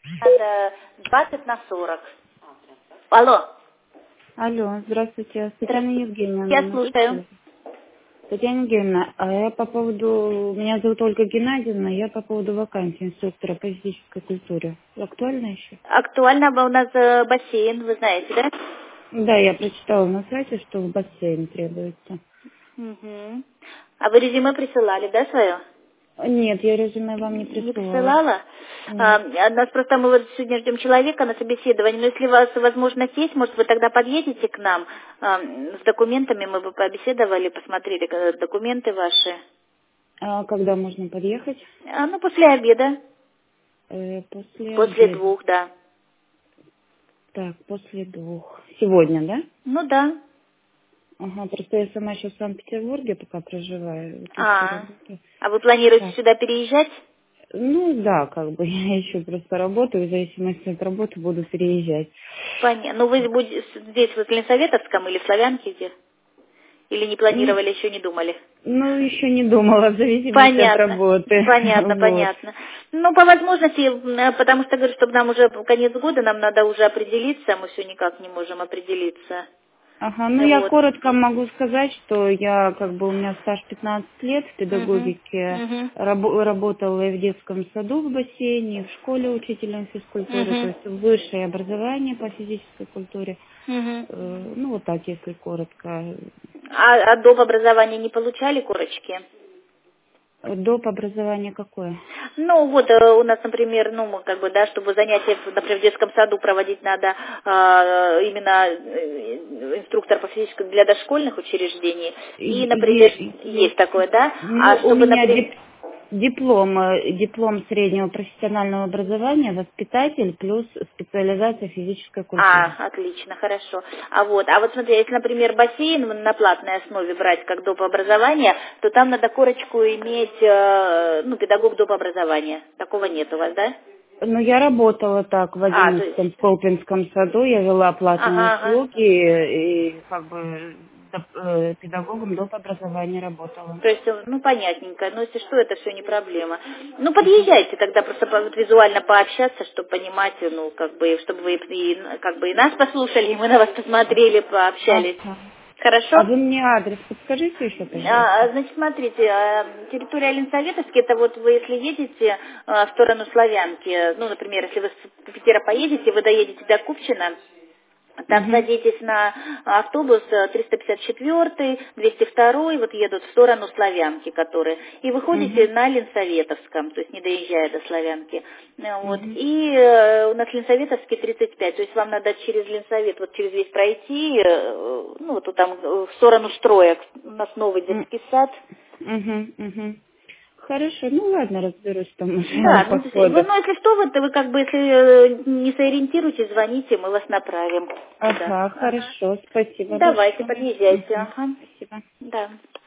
Надо 20/40. Алло. Алло, здравствуйте, Татьяна Здравствуйте. Евгеньевна. Я слушаю. Татьяна Евгеньевна, а я по поводу, меня зовут Ольга Геннадьевна, я по поводу вакансии инструктора по физической культуре. Актуально еще? Актуально у нас бассейн, вы знаете, да? Да, я прочитала на сайте, что в бассейн требуется. Угу. А вы резюме присылали, да, свое? Нет, я резюме вам не Не присылала. присылала? Нет. Нас просто мы вот сегодня ждем человека на собеседование, но если у вас возможность есть, может, вы тогда подъедете к нам с документами, мы бы побеседовали, посмотрели документы ваши. А когда можно подъехать? Ну, после обеда, После после обеда. 2, да. Так, после 2. Сегодня, да? Ну, да. Ага, просто я сама сейчас в Санкт-Петербурге пока проживаю, вот ищу А, работу. а вы планируете Так. сюда переезжать? Ну да, как бы я еще просто работаю, в зависимости от работы буду переезжать. Понятно. Ну, вы будете здесь, в Ленсоветовском или в Славянке где? Или не М, планировали, еще не думали? Ну, еще не думала, в зависимости от Понятно. работы. Понятно, Вот. понятно. Ну, по возможности, потому что, говорю, чтобы нам уже конец года, нам надо уже определиться, мы все никак не можем определиться. Ага, ну я Вот. коротко могу сказать, что я как бы у меня стаж 15 лет в Угу. педагогике, Угу. работала и в детском саду в бассейне, и в школе учителем физкультуры, то Угу. есть высшее образование по физической культуре. Угу. Ну вот так, если коротко. А доп. Образования не получали корочки? Доп. Образование какое? Ну, вот у нас, например, ну, мы как бы, да, чтобы занятия, например, в детском саду проводить надо именно инструктор по физической для дошкольных учреждений. И, например, есть такое, да, Ну, а у чтобы, меня например, диплом среднего профессионального образования, воспитатель плюс специализация физической культуры. отлично, хорошо. А вот смотри, если, например, бассейн на платной основе брать как доп. Образование, то там надо корочку иметь, ну, педагог доп. Образования. Такого нет у вас, да? Ну, я работала так в То есть, 11-м в Колпинском саду, я вела платные ага, ага. услуги и как бы педагогом доп. Образования работала. То есть, ну, понятненько. Но если что, это все не проблема. Ну, подъезжайте тогда просто вот визуально пообщаться, чтобы понимать, ну, как бы, чтобы вы как бы и нас послушали, и мы на вас посмотрели, пообщались. Ага. А Хорошо? вы мне адрес подскажите еще, пожалуйста? Значит, смотрите, территория Ленсоветовский, это вот вы, если едете в сторону Славянки, ну, например, если вы с Питера поедете, вы доедете до Купчино, там Угу. садитесь на автобус 354, 202, вот едут в сторону Славянки, которые, и выходите Угу. на Ленсоветовском, то есть не доезжая до Славянки. Вот. Угу. И у нас Ленсоветовский 35, то есть вам надо через Ленсовет, вот через весь пройти, ну вот там в сторону строек, у нас новый детский сад. Угу. Угу. Хорошо, ну ладно, разберусь там уже Да, по вы, ходу. ну если что, вы как бы, если не сориентируетесь, звоните, мы вас направим туда. Ага, Ага. хорошо, спасибо Давайте, большое. подъезжайте. Мгм. Ага. Спасибо. Да.